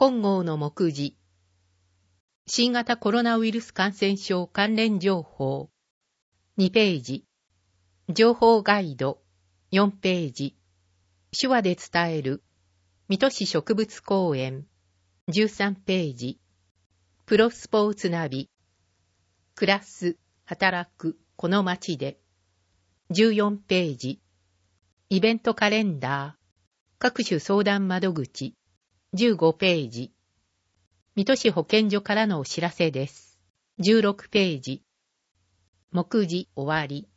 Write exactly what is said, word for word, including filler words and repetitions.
本号の目次。新型コロナウイルス感染症関連情報。にページ。情報ガイド。よんページ。手話で伝える。水戸市植物公園。じゅうさんページ。プロスポーツナビ。暮らす、働く、この街で。じゅうよんページ。イベントカレンダー。各種相談窓口。じゅうごページ。水戸市保健所からのお知らせです。じゅうろくページ。目次終わり。